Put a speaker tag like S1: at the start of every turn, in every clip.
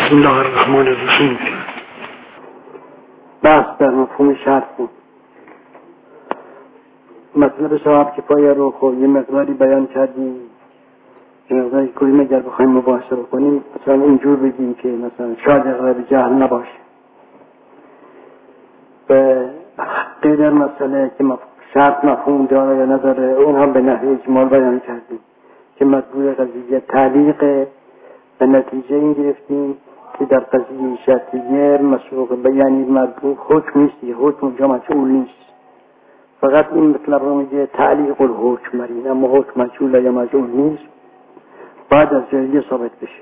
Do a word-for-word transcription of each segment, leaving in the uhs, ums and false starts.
S1: بسم الله الرحمن الرحیم. بحث در مفهوم شرط بود. مطلب صاحب کفایه رو خب یه مقداری بیان کردیم، یه مقداری کنیم اگر بخوایم مباحثه بکنیم مثلا اینجور بگیم که مثلا شاید اغلب جهل نباشه به غیر مسئله که شرط مفهوم داره یا نداره، اون هم به نحوه اجمال بیان کردیم که مطلوب قضیه تعلیق به نتیجه این گرفتیم که در قضیه شرطیه مسبوق به یعنی مطلوب حکم نیست، حکم اونجا مجعول نیست، فقط این مطلب رو میگه تعلیق الحکم مرین، اما حکم مجعول یا مجعول نیست، بعد از جایه ثابت بشه.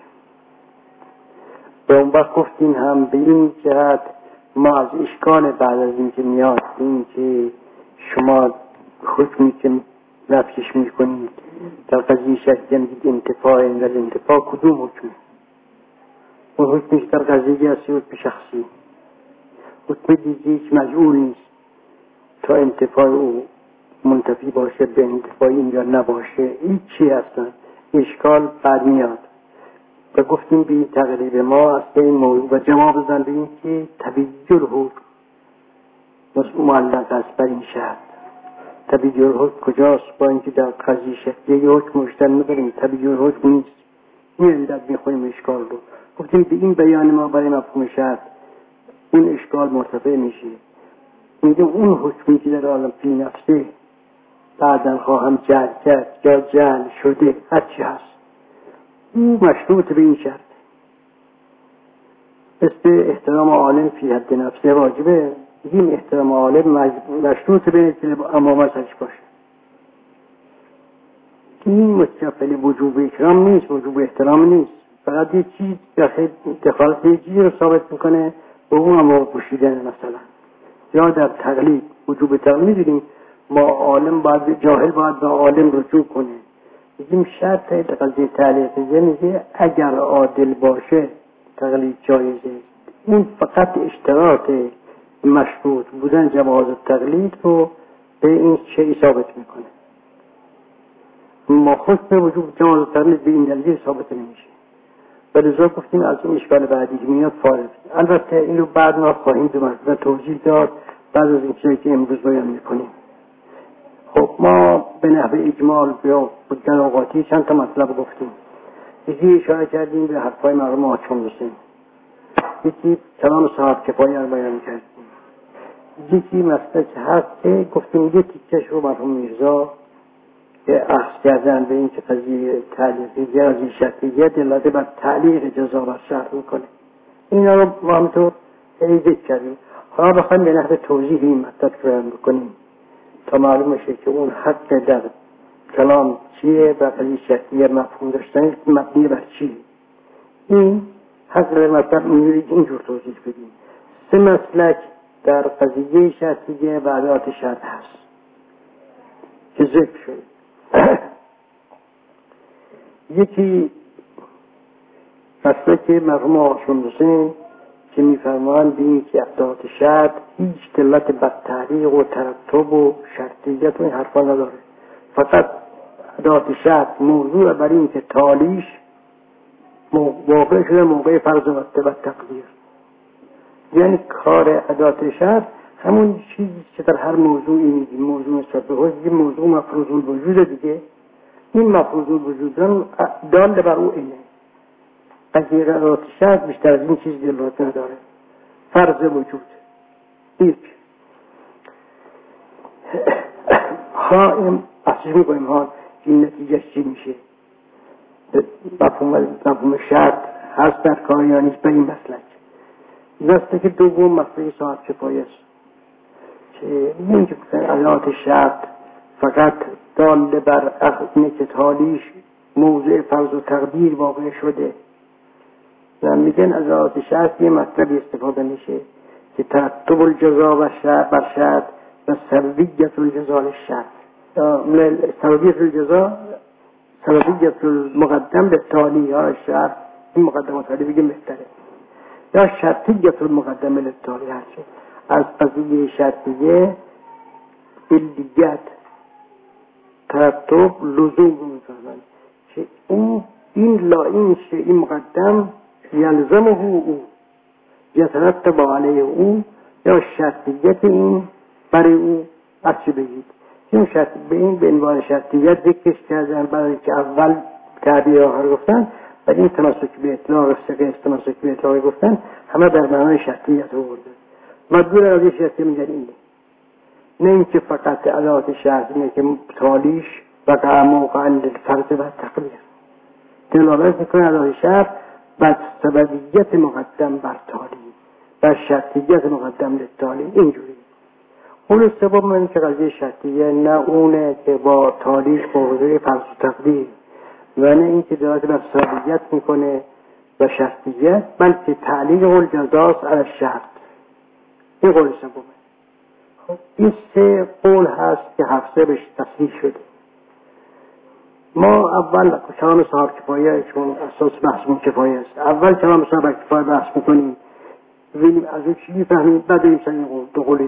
S1: به اون وقت گفتیم هم به این جهت ما از اشکال بعد از این که میاد این که شما حکمی که نفیش میکنید در قضیه شرطیه میگید انتفاع، این در انتفاع کدوم حکمه؟ اون حکمیش در قضیه هستی حکم شخصی، حکم دیگه هیچ مجعول نیست تا انتفاع او منتفی باشه به انتفاع این یا نباشه، این چی هستن؟ اشکال بعد میاد و گفتیم به این تقریب ما از این موضوع و جواب بزن به این که تبییل حکم معلق است بر این شرط. تبییل حکم کجاست؟ با اینکه در قضیه شرطیه حکم مشتر می‌داریم، تبییل حکم نیست. این اندک می‌خوایم اشکال رو گفتیم به این بیان ما برای مفهوم شرط این اشکال مرتفع میشه. میگه اون حکمی که در عالم فی نفسه بعداً خواهم جعل کرد یا جعل شده هرچی هست او مشروط به این شرط مثل احترام عالم فی حد نفسه واجبه، این احترام عالم مشروط به که امامش باشه. این متکفل وجوب اکرام نیست، وجوب احترام نیست، فقط یه چیز دخالت یه چیزی رو ثابت میکنه به اون امام پوشیدن. مثلا یا در تقلید وجوب تقلید دیدیم ما عالم باید جاهل باید به عالم رجوع کنه، میگیم شرط قضیه تعلیقیه میگه اگر عادل باشه تقلید جایزه. این فقط اشتراط مشروط بودن جواز تقلید رو به این شیء ثابت میکنه. ما خود به وجود جواز تقلید به این دلیل ثابت نمیشه. ولذا گفتیم از این اشکال بعدی که میاد فارغ. البته اینو بعد ما خواهیم دوباره توضیح داد بعد از این چیزی که امروز بیان میکنیم. خب ما به نحو اجمال یا در اوقاتی چند تا مطلب گفتیم. یکی اشاره کردیم به حرفای مرحوم آچون حسین، یکی کلام صاحب کفایه رو بیان کردیم، یکی مسئله هست که گفتیم یه تیکش رو مرحوم میرزا که اخذ کردن به این که قضیه تعلیقی از این شرطیه دلاله بر تعلیق جزا بر شرط میکنه. اینا رو ما همینطور ذکر کردیم. حالا بخوایم به نحو توضیح این مطلب بیان بکنیم تا معلوم شه که اون حق در کلام چیه و قضیه شرطیه مفهوم داشتن مبنی بر چیه. این حق در مطلب میرید اینجور توضیح بدیم. سه مسلک در قضیه شرطیه و ادعات شرط هست که ذکر شد. یکی مسلک مرحوم آچون حسین که میفرمایند این که ادعات شرط هیچ دلت بر تعلیق و ترتب و شرطیت و این حرفا نداره، فقط ادعات شرط موضوع بر این که تالیش واقع شده موقع فرض و تقدیر. یعنی کار ادعات شرط همون چیزی که در هر موضوعی میگیم، موضوع نسبت به حجی موضوع مفروض الوجود دیگه، این مفروض الوجود دال بر او اینه. قضیه ادعات شرط بیشتر از این چیز دلالت نداره. فرض وجود یک ها اصلی میگویم ها این نتیجه چی میشه مفهوم مفهوم شرط هست در کار یا نیست به این مسلک. مسلک که دوم مسلک صاحب کفایه است که این که ادعات شرط فقط دال بر اخذ که تالیش موضوع فرض و تقدیر واقع شده و میگن از ادعات شرط یه مطلبی استفاده میشه که ترتب الجزا و شرط بر شرط و سببیت الجزا للشرط. سببیت الجزا سببیت المقدم به تالی ها شرط، این مقدم و تالی بگیم بهتره، یا شرطیت المقدم للتالی هرچه از قضیه شرطیه علیت ترتب لزوم رو میفهمن که این این لا این شیء مقدم یلزمه او یترتب علیه او، یا شرطیت این برای او از چی بگید؟ این شرط به این به عنوان شرطیت ذکرش کردن برای که اول تعبیر آخر گفتن، بعد این تمسک به اطلاق سقه تمسک به اطلاق گفتن، همه در معنای شرطیت رو بردن. مدبور از این شرطی میگن اینه، نه اینکه فقط ادات شرط اینه که تالیش وقع موقعا للفرض و تقدیر دلالت میکنه. ادات شرط بر سببیت مقدم بر تالی، بر شرطیت مقدم للتالی، اینجوری. اون سبب من که قضیه شرطیه نه اونه که با تالیش با حضور فرض و تقدیر، و نه این که دلالت بر سببیت میکنه و شرطیت، بلکه تعلیق الجزاست علی شرط. این قول سببه. خب این سه قول هست که حفظه بهش تصریح شده. ما اول کلام صاحب کفایه، چون اساس بحثمون کفایه است، اول کلام صاحب کفایه بحث میکنیم، ببینیم از اون چی میفهمیم، بعد این سه قول دو قول دیگه.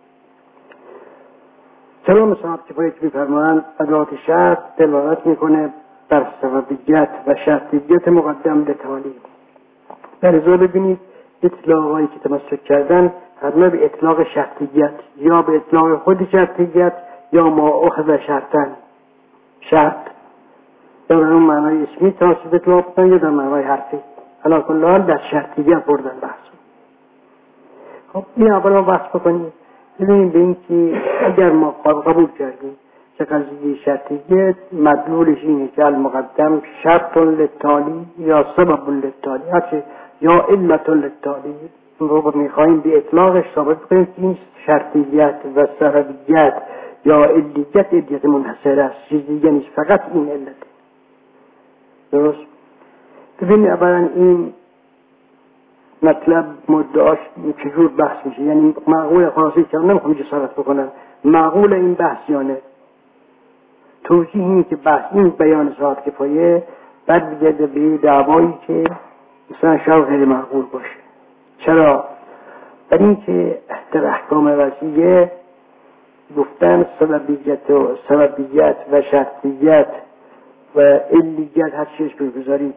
S1: کلام صاحب کفایه که میفرمایند ادات شرط دلالت میکنه بر سببیت و شرطیت مقدم لتالی. در ازا ببینید اطلاقایی که تمسک کردن حتما به اطلاق شرطیت، یا به اطلاق خود شرطیت، یا ما اخذ شرطن، شرط یا در اون معنای اسمی تناسب اطلاق بودن یا در معنای حرفی. علا کل حال در شرطیت بردن بحث. خب این اول ما بحث بکنیم، ببینیم به این که اگر ما قبول کردیم که قضیه شرطیت مدلولش اینه که المقدم شرط للتالی یا سبب للتالی، هرچه یا علت للتالی، رو میخواییم به اطلاقش ثابت کنیم که این شرطیت و سببیت یا علیت علیت منحصر است، چیز دیگه نیست، فقط این علت. درست؟ ببینید اولا این مطلب مدعاش چجور بحث میشه، یعنی معقول خلاصی که نمیخوام جسارت بکنم، معقول این بحث یا نه. توضیح این که بحث این بیان صاحب کفایه بعد بگرده به دعوایی که مثلا شاید غیر معقول باشه. چرا؟ برای این که در احکام وضعیه گفتن سببیت و سببیت و شرطیت و علیت هر چیز بگذارید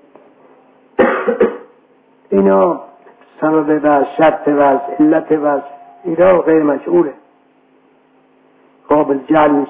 S1: اینا سبب و شرط و علت و اینا غیر مجعوله، قابل جعل نیست.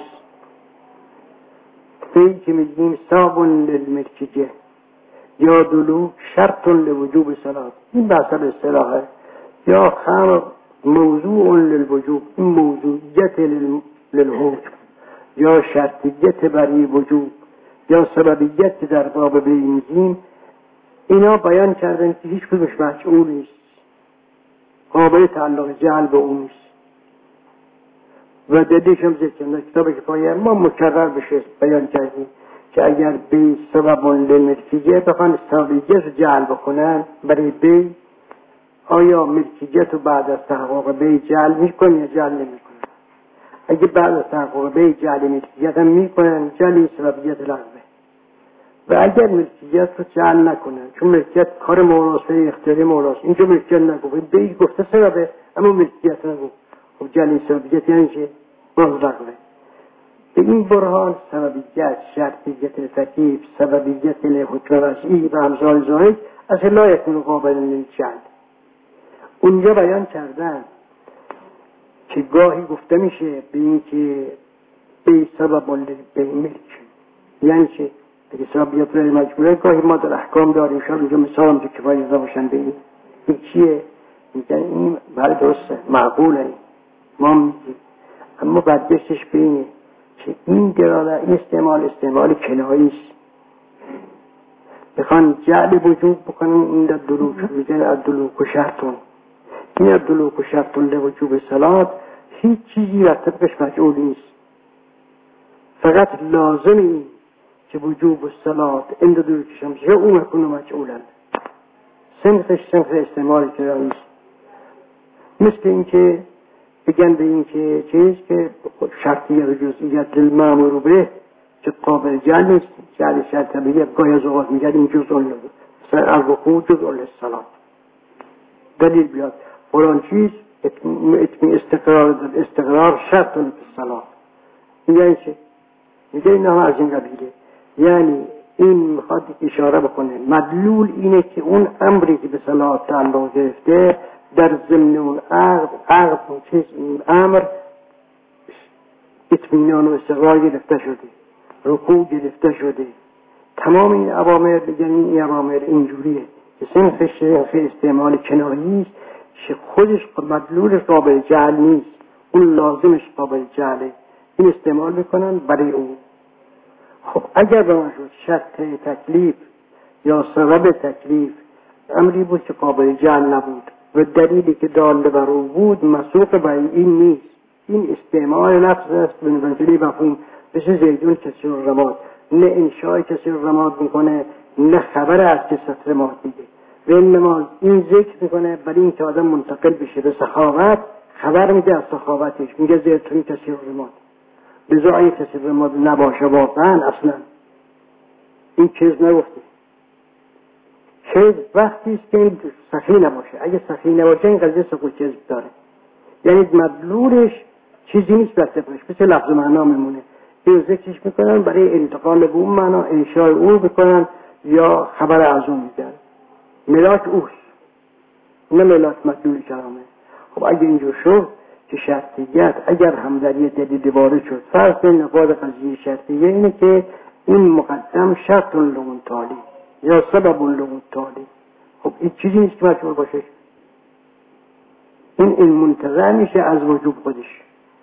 S1: فی که میگیم صابون للمرکجه یا دلو شرط لوجوب صلاة، این بحث به اصطلاحه. یا خمر موضوع للوجوب، این موضوعیت للحکم، یا شرطیت برای وجوب، یا سببیت در باب بیمزیم. اینا بیان کردن که هیچ کدومش مجعول نیست، قابل تعلق جعل به اون نیست. و دلیلش هم ذکر در کتاب کفایه ما مکرر بشه بیان کردیم که اگر بی سبب للملکیه بخوان سببیت رو جعل بکنن برای بی، آیا ملکیت رو بعد از تحقق بی جعل میکنن یا جعل نمیکنن؟ اگه بعد از تحقق بی جعل ملکیت هم میکنن، جعل سببیت لغوه. و اگر ملکیت رو جعل نکنن، چون ملکیت کار مولاست، اختیاری مولاست، اینجا ملکیت نگفت، بی گفته سببه اما ملکیت نگفت، خب جعل سببیت یعنی چه؟ باز لغوه. به این برهان سببیت، شرطیت تکلیف، سببیت حکم وضعی و امثال ذالک اصلا لا یکون قابل للجعل. اونجا بیان کردن که گاهی گفته میشه به این که به سبب للملک، یعنی چه؟ اگه سببیت رای مجبوره، گاهی ما در احکام داریم، شاید اونجا مثال هم تو کفایه زده باشن به این. این چیه؟ میگن این بله درسته، معقوله، ما میگیم، اما برگشتش به اینه که این دلاله این استعمال استعمال کنایی است. بخوان جعل وجوب بکنن این در دلوک میگن از دلوک و شرطون، این از دلوک و شرطون لوجوب صلات هیچ چیزی را طبقش مجعول نیست، فقط لازم این که وجوب الصلات عند دلوک شمس یا اون مکون مجعولن. سنفش سنف استعمال کنایی است. مثل این که بگن به این که چیز که شرطیت و جزئیت للمامور به که قابل جعل نیست، جعل شرط بگه گاهی از اوقات میگن این جزء لگو مثلا الرکوع جزء للصلاة، دلیل بیاد فلان چیز اتمی استقرار استقرار شرط للصلاة. میگن چه؟ میگه این هم از این قبیله، یعنی این میخواد اشاره بکنه مدلول اینه که اون امری که به صلاح تعلق گرفته در ضمن اون عقد عقد چیز امر اطمینان و استقرار گرفته شده، رکوع گرفته شده. تمام این اوامر دیگه این اوامر اینجوریه که صنف صنف استعمال کنایه‌ای است که خودش مدلولش قابل جعل نیست، اون لازمش قابل جعله، این استعمال میکنن برای اون. خب اگر به من شد شرط تکلیف یا سبب تکلیف امری بود که قابل جعل نبود و دلیلی که داله بر او بود مسوق برای این نیست، این استعمال نفس است به منزله مفهوم بشه زیدون کسی رو رماد، نه انشاء کسی رو رماد میکنه نه خبر از کسی رماد میده و انما این ذکر میکنه برای این که آدم منتقل بشه به سخاوت، خبر میده از سخاوتش، میگه زیدون کسی رو رماد بزایی کسی رماد نباشه واقعا اصلا این چیز نگفته. چیز وقتی است که این سخی نباشه، اگه سخی نباشه این قضیه سقوط چیز داره، یعنی مدلولش چیزی نیست بر طبقش، مثل لفظ معنا میمونه، این ذکرش میکنن برای انتقال به اون معنا انشاء او بکنن یا خبر از اون میدن، ملاک اوست نه ملاک مدلول کلامه. خب اگه اینجور شد که شرطیت اگر هم در یه دلیل وارد شد، فرض بین نقاط قضیه شرطیه اینه که این مقدم شرط لغون تالی یا سبب لغون تالی، خب این چیزی نیست که مجبور باشه، این این منتظر میشه از وجوب خودش،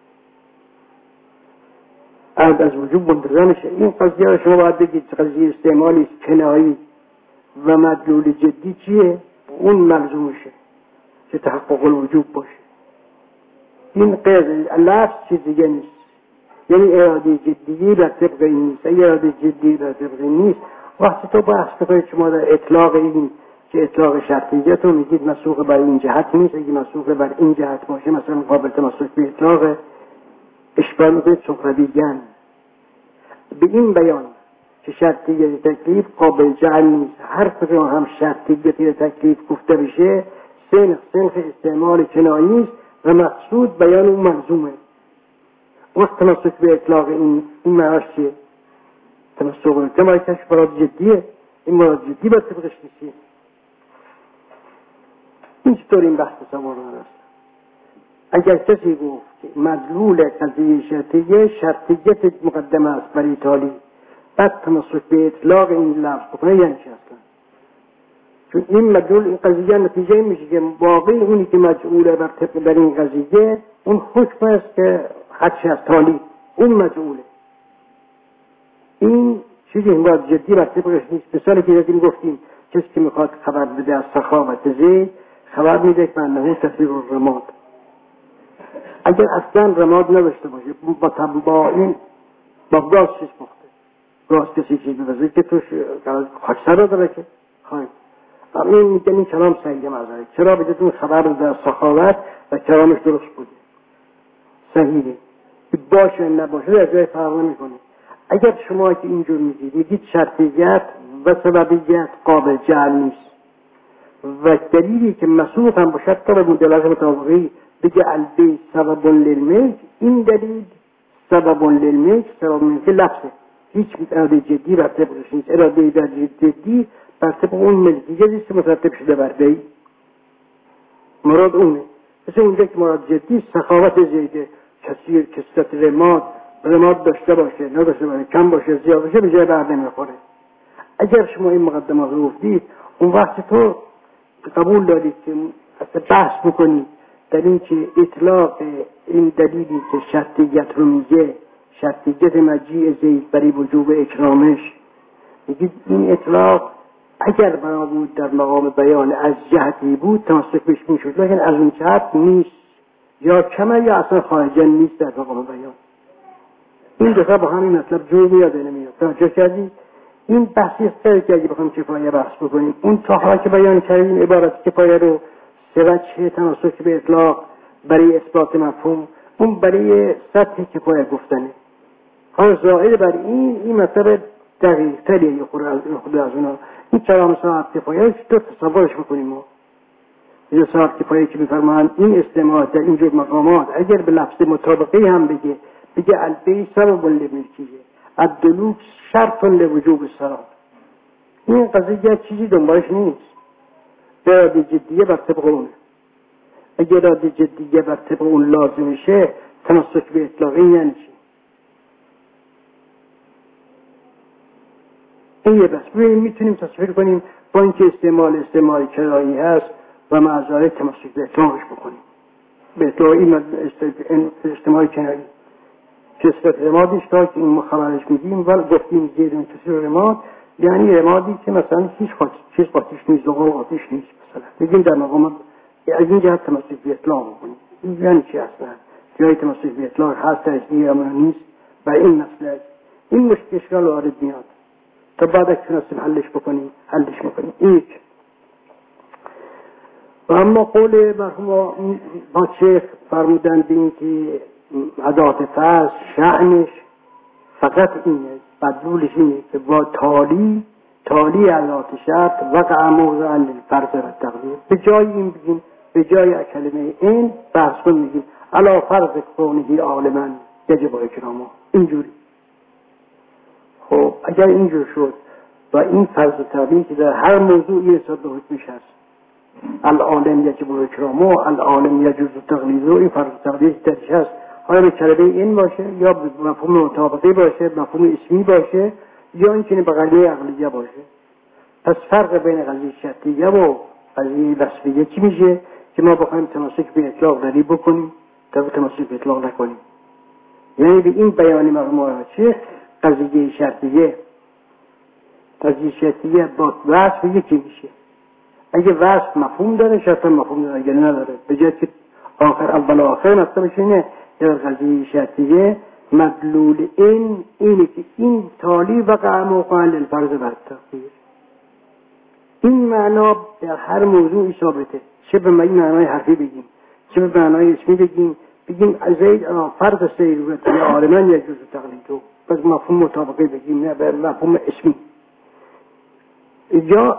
S1: از از وجوب منتظر میشه. این قضیه رو شما باید بگید قضیه استعمالی کنایی و مدلول جدی چیه، اون ملزومشه که تحقق الوجوب باشه. این غیر لفظ چیز دیگه نیست، یعنی اراده جدی بر طبق این نیست. اگر اراده جدی بر طبق این نیست وقتی تو بحث بکنید شما در اطلاق این که اطلاق شرطیت رو میگید مسوق بر این جهت نیست، اگه مسوق بر این جهت باشه مثلا قابل تمسک به اطلاق اشباه میکنید سخربیگن به این بیان که شرطیت تکلیف قابل جعل نیست. هر کدوم هم شرطیت تکلیف گفته بشه سنخ سنخ استعمال کنایی است و مقصود بیان اون منظومه. وقت تمسک به اطلاق این این معاش چیه؟ تمسک به تمایکش مراد جدیه، این مراد جدی باید طبقش نیستی. این چطور این بحث تصور است؟ اگر کسی گفت که مدلول قضیه شرطیه شرطیت مقدمه است برای تالی، بعد تمسک به اطلاق این لفظ بکنه یعنی چه اصلا؟ چون این مدلول این قضیه نتیجه این میشه که واقعی اونی که مجعوله بر طبق در این قضیه اون حکم است که حدش از تالی اون مجعوله. این چیزی باید جدی بر طبقش نیست. مثالی که دیدیم گفتیم کسی که میخواد خبر بده از سخاوت زید خبر میده که انه تفسیر الرماد، اگر اصلا رماد نداشته باشه با با این با گاز چیز پخته، گاز کسی چیز ببزه که توش خاکستر رو داره که خواهی این میگن این کلام صحیحه مذاره، چرا بدون خبر در سخاوت و کلامش درست بوده صحیحه باشه نباشه در جای فرق نمیکنه. اگر شما که اینجور میگید میگید شرطیت و سببیت قابل جعل نیست و دلیلی که مسوق هم باشد تا به مدلات مطابقی بگه البی سبب للملک، این دلیل سبب للملک سبب للملک لفظه، هیچ اراده جدی بر طبقش نیست. اراده جدی بر طبق اون ملکیه نیست که مترتب شده بر بی، مراد اونه. مثل اونجا که مراد جدی سخاوت زیده، کسی کسرت رماد رماد داشته باشه نداشته باشه کم باشه زیاد باشه به جای بر نمیخوره. اگر شما این مقدمه رو گفتید اون وقت تو قبول دارید که بحث بکنید در این که اطلاق این دلیلی که شرطیت رو میگه شرطیت مجیع زید برای وجوب اکرامش، میگید این اطلاق اگر بنا بود در مقام بیان از جهتی بود تمسک بهش میشد، لیکن از اون جهت نیست، یا کمه یا اصلا خارجه نیست در مقام بیان. این دفعه با همین مطلب جور میاده نمیاد. توجه کردی؟ این بحثی است که اگه بخوام کفایه بحث بکنیم اون تاها که بیان کردیم عبارت کفایه رو سه وجه تمسک به اطلاق برای اثبات مفهوم، اون برای سطح کفایه گفتنه. ها زائد بر این این مطلب دقیق تریه یه خود از اونا. این کلام صاحب کفایه رو چطور تصورش بکنیم ما؟ یه صاحب کفایه که بفرمان این استعمال در اینجور مقامات اگر به لفظ مطابقی هم بگه بگه البی سبب لملکیه الدلوک شرط لوجوب الصلاة، این قضیه چیزی دنبالش نیست. اراده جدیه بر طبق اونه. اگر اراده جدیه بر طبق اون لازم میشه، تمسک به اطلاقی یعنی چی؟ این یه بس. ببینیم میتونیم تصویر کنیم با اینکه استعمال استعمال کرایی هست و معذاره تمسک به اطلاقش بکنیم. به اطلاقی استعمال کنایی که صفت رمادش تا که این خبرش میدیم و گفتیم زیر این تصویر رماد، یعنی رمادی که مثلا هیچ چیز قاطیش نیست، زغال قاطیش نیست مثلا. بگیم در مقام از این جهت تمسک به اطلاق بکنیم. این یعنی چی اصلا؟ جای تمسک به اطلاق هست در اسمی یا نیست و این مسئله این مشکل اشکال وارد میاد. تا بعد اگه تونستیم حلش بکنیم حلش میکنیم. این یک. و اما قول مرحوم با شیخ فرمودن به این که ادات فرض شأنش فقط اینه، بدلولش اینه که با تالی تالی ادات شرط وقع موضع للفرض و تقدیر. به جای این بگیم، به جای کلمه این بحث کن میگیم علا فرض کونهی عالما یجب اکرامه. اینجوری. خب اگر اینجور شد و این فرض و تقدیر که در هر موضوعی حساب به حکمش هست، العالم یجب اکرامه، العالم یجوز تقلیده، این فرض و تقدیر که درش هست، آیا به کلمه این باشه یا به مفهوم مطابقی باشه، مفهوم اسمی باشه، یا اینکه به قضیه عقلیه باشه. پس فرق بین قضیه شرطیه و قضیه وصفیه چی میشه که ما بخوایم تمسک به اطلاق داری بکنیم تا تمسک به اطلاق نکنیم؟ یعنی به این بیانی مرحوم چه قضیه شرطیه قضیه شرطیه با وصف یکی میشه. اگه وصف مفهوم داره شرط مفهوم داره، اگه نداره به جای که آخر اول و آخر مطلبش اینه در قضیه شرطیه مدلول این اینه که این تالی وقع موقع للفرض بر تقدیر. این معنا در هر موضوعی ثابته، چه به معنای حرفی بگیم چه به معنای اسمی بگیم. بگیم زید فرض سیروت یا عالمان یجوز تقلیدو، پس مفهوم مطابقی بگیم نه به مفهوم اسمی، یا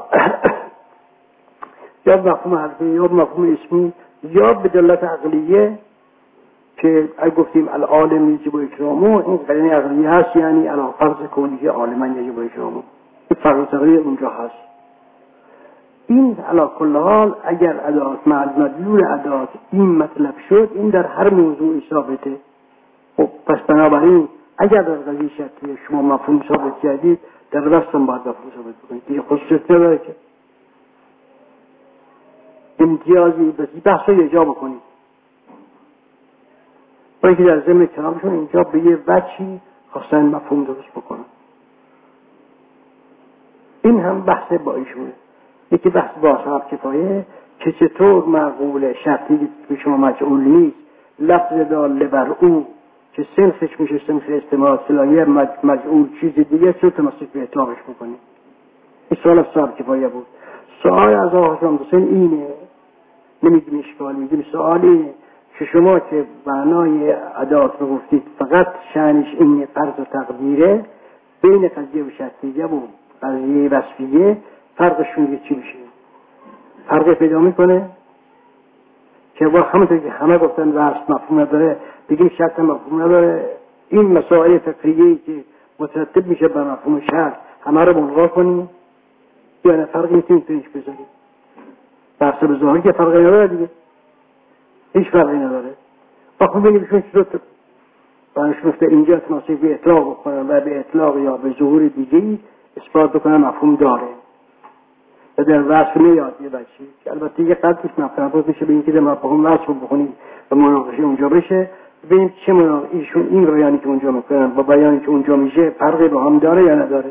S1: یا مفهوم حرفی یا مفهوم اسمی، یا به دلالت عقلیه که اگه گفتیم العالم یجب اکرامه، این قرینه عقلیه هست، یعنی علی فرض کونهی عالمان یجب اکرامه. این فرض تقلیه اونجا هست. این علی کل حال اگر ادات مدلول ادات این مطلب شد، این در هر موضوعی ثابته. خب پس بنابراین اگر در قضیه شرطیه شما مفهوم ثابت کردید، در رستم باید مفهوم ثابت بکنید. دیگه خصوصیت نداره که امتیازی بسی بحث رو اجابه کنید، باید که در ضمن کلامشون اینجا به یه وجهی خواستن مفهوم درست بکنن. این هم بحث با ایشونه. یکی بحث با اصحاب کفایه که چطور معقول شرطی که شما مجعول نیست، لفظ داله بر او که سنفش میشه سنف استعمال صلاحیه مجعول چیز دیگه، چطور تمسک به اطلاقش بکنید. این سوال اصحاب کفایه بود. سوال از آقا حسام حسین اینه، نمیگیم اشکال، میگیم سوال اینه که شما که معنای ادات رو گفتید فقط شأنش این فرض و تقدیره، بین قضیه و شرطیه و قضیه وصفیه فرقشون چی میشه؟ فرق پیدا میکنه که با همونطور که همه گفتن وصف مفهوم نداره، بگیم شرط مفهوم نداره. این مسائل فقهیه‌ای که مترتب میشه بر مفهوم شرط همه رو ملغا کنیم یا نه فرقی میتونید پیش بذارید؟ بحث به ظاهری که فرقی نداره دیگه، هیچ فرقی نداره. آخه بگیم شون چطور برایش گفته اینجا تمسک به اطلاق بکنم و به اطلاق یا به ظهور دیگه‌ای اثبات بکنم مفهوم داره و در وصف نیاد یه بچی که البته یه قدرش مفهوم بشه به این که در مفهوم وصف بکنیم و مناقشه اونجا بشه، ببینیم چه مناقشه ایشون این بیانی که اونجا میکنن با بیانی که اونجا میشه فرقی با هم داره یا نداره.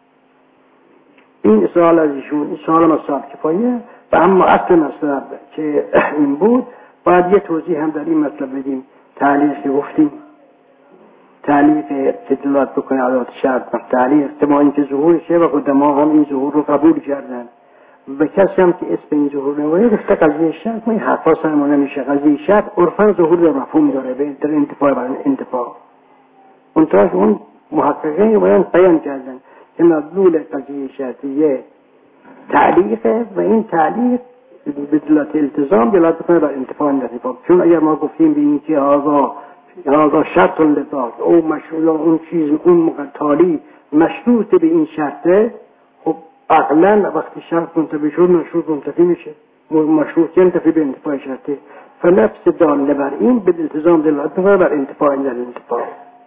S1: این سوال از ایشون، این سوال مصاب کفایه. و اما اصل مطلب که این بود باید یه توضیح هم در این مطلب بدیم. تعلیق که گفتیم تعلیق که دلالت بکنه عدالت شرط و تعلیق احتمالی که ظهورشه و قدما هم این ظهور رو قبول کردن و کسی هم که اسم این ظهور نمونه گفته قضیه شرط. ما این حرفا سرمانه میشه. قضیه شرط عرفاً ظهور در مفهوم داره به در انتفاع برای انتفاع. منتهاش اون محققین باید بیان کردن که مدلول قضیه شرطیه تعلیقه و این تعلیق به دلالت التزام دلالت بکنه بر انتفاع انتفاع. چون اگر ما گفتیم به این که آقا آقا شرط لذات او مشروع اون چیز اون مقتالی مشروط به این شرطه، خب عقلا وقتی شرط منتفی شد مشروط منتفی میشه، مشروط ینتفی به انتفاع شرطه، فنفس داله بر این به التزام دلالت میکنه بر انتفاع این در انتفاع.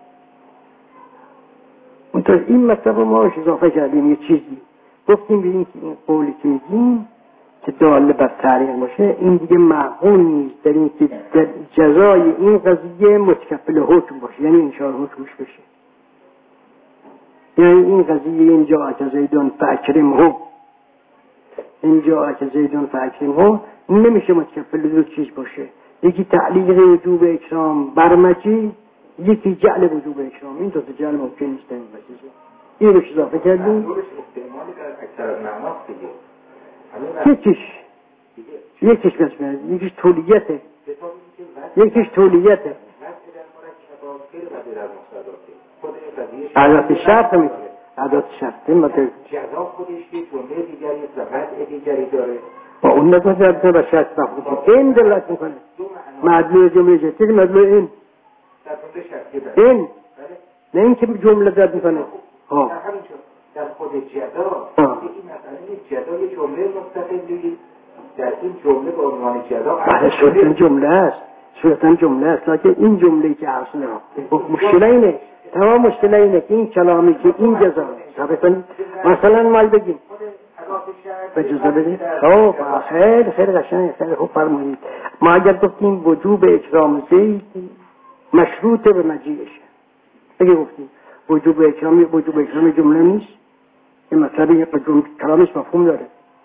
S1: منتها این مطلب ما اضافه کردیم یه چیزی گفتیم به این که این قولی که میگیم که داله بر تعلیق باشه این دیگه معقول نیست در این که جزای این قضیه متکفل حکم باشه، یعنی انشاء حکمش بشه. یعنی این قضیه اینجا که زیدون فاکرمه، اینجا که زیدون فاکرمه نمیشه متکفل دو چیز باشه، یکی تعلیق وجوب اکرام بر مجیز، یکی جعل وجوب اکرام. این دو تا جعل ممکن نیست این مجیزه. این رو اضافه کردیم. یکیش یکیش بسمه یکیش طولیته، یکیش طولیته. عدات شرط میگه، عدات شرط میگه
S2: جزا خودش که جمله دیگری و وضع دیگری داره
S1: با اون نگاه جزا و شرط مفهوم این دلالت میکنه. مدلول جمله جدید مدلول این این نه این که جمله داد میکنه. ها
S2: در خود جزا این مثلا جزا یه جمله مستقلی در این جمله به عنوان جزا
S1: بله صورتا جمله است، صورتا جمله است، لکه این جمله که اصلا مشکل اینه، تمام مشکل اینه که این کلامی که این جزا ثابت مثلا مال بگیم به جزا بگیم. خب خیلی خیلی قشنگ، خیلی خوب فرمودید. ما اگر گفتیم وجوب اکرام زید مشروط به مجیئشه، اگه گفتیم وجوب اکرام وجوب اکرام جمله نیست، این مطلب یه کلامش مفهوم داره.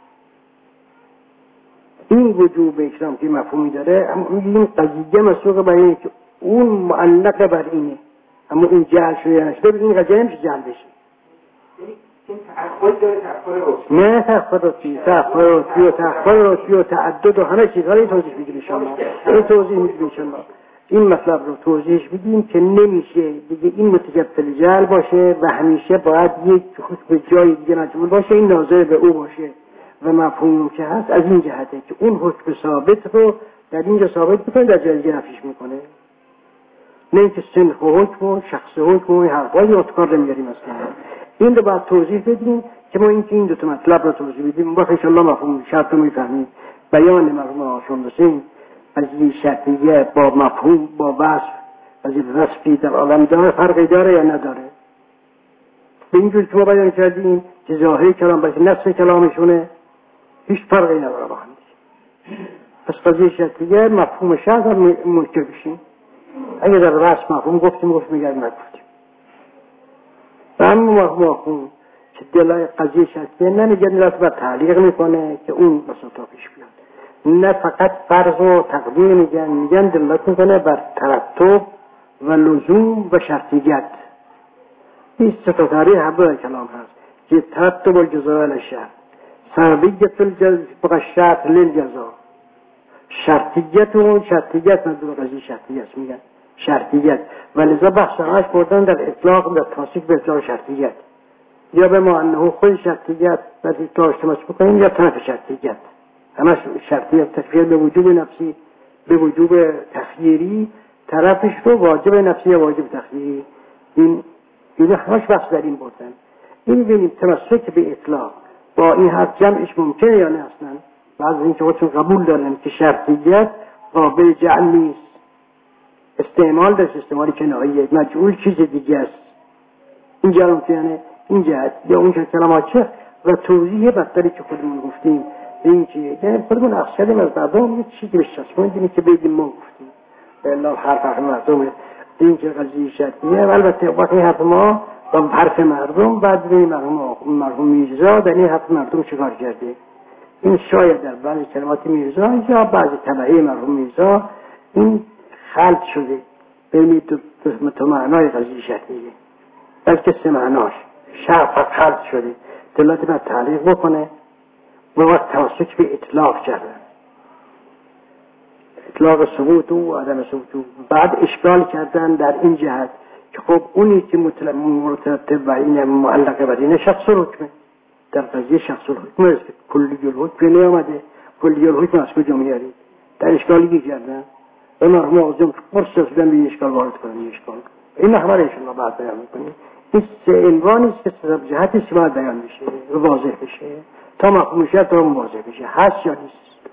S1: این وجوب اکرام که مفهومی داره، اما میگیم قضیه مسوق بر اینه که اون معلق بر اینه، اما این جعل شده یا نشده این قضیه نمیشه جعل بشه.
S2: این تأخر داره، تأخر رسمی
S1: نه تأخر رسمی، تأخر رسمی و تأخر رسمی و تعدد و همه چیزها رو توضیح میدیم انشاءالله. این توضیح میدیم انشاءالله. این مطلب رو توضیحش میدیم که نمیشه دیگه این متکفل جعل باشه و همیشه باید یک حکم جای دیگه مجمول باشه، این ناظر به او باشه و مفهوم که هست از این جهته که اون حکم ثابت رو در اینجا ثابت میکنه، در جای دیگه نفیش میکنه. نه اینکه سنخ و حکم و شخص حکم و حرفای اتکار رو میاریم اصلا. این رو باید توضیح بدیم که ما اینکه این دو تا مطلب رو توضیح بدیم باید انشاءالله مفهوم شرط رو میفهمیم. بیان مرحوم آشون رسیم از این شرطیه با مفهوم با وصف از این وصفی در عالم داره فرقی داره یا نداره. به اینجور که ما بیان کردیم که ظاهر کلام باشه نفس کلامشونه هیچ فرقی نداره با هم. پس قضیه شرطیه مفهوم شرط رو منکر بشیم. اگه در وصف مفهوم گفتیم گفتیم میگرد نگفتیم. و اما مفهوم که دلای قضیه شرطیه نمیگه دلات بر تعلیق میکنه که اون بساطا پیش بیاد، نه فقط فرض و تقدیر میگن، میگن دلالت میکنه بر ترتب و لزوم و شرطیت. این سه تا تعریف حبه کلام هست که ترتب الجزاء الشرط، سببیت الشرط للجزاء، شرطیت و شرطیت مدلول قضیه شرطیت میگن شرطیت، ولذا بحث همش بردن در اطلاق در تاسیق به اطلاق شرطیت، یا به ما انه خود شرطیت بعد اطلاقش تماس بکنیم یا طرف شرطیت. همش شرطیت تخییر به وجوب نفسی به وجوب تخییری، طرفش رو واجب نفسی یا واجب تخییری. این این همش بحث در این بردن. این ببینیم تمسک به اطلاق با این حرف جمعش ممکنه یا نه اصلا. بعضی این که خودشون قبول دارن که شرطیت قابل جعل نیست، استعمال در استعمال کنایه مجعول چیز دیگه است. این جرم که یعنی این جهت یا اون که کلمات چه و توضیح بدتری که خودمون گفتیم این که یعنی خودمون اخص کردیم از مردم یه چیزی بشتسمون که بگیم ما گفتیم بلا حرف حرف مردم این که قضیه شرطیه. البته وقتی حرف ما با حرف مردم بعد بینیم مرحوم مرحوم میرزا در این حرف مردم چیکار کرده. این شاید در بعضی کلمات میرزا یا بعضی طبعه مرحوم میرزا این خلط شده بین دو تا معنای قضیه شرطیه، بلکه سه معناش شرط خلط شده دلالت بر تعلیق بکنه و وقت توسط به اطلاق کردن، اطلاق ثبوت و عدم ثبوت. بعد اشکال کردن در این جهت که خب اونی که مرتبط بر این معلق بر این شخص حکمه، در قضیه شخص الحکم است که کلی الحکم نیامده، کلی الحکم از کجا میارید؟ در اشکالی کردن و مرحوم آزم فرصت دادن به اشکال وارد کنن. اشکال این خبر انشاءالله بعد بیان میکنیم. این سه عنوانی است که سبب جهتش باید بیان بشه و واضح بشه تا مفهومش تا واضح بشه، هست یا نیست.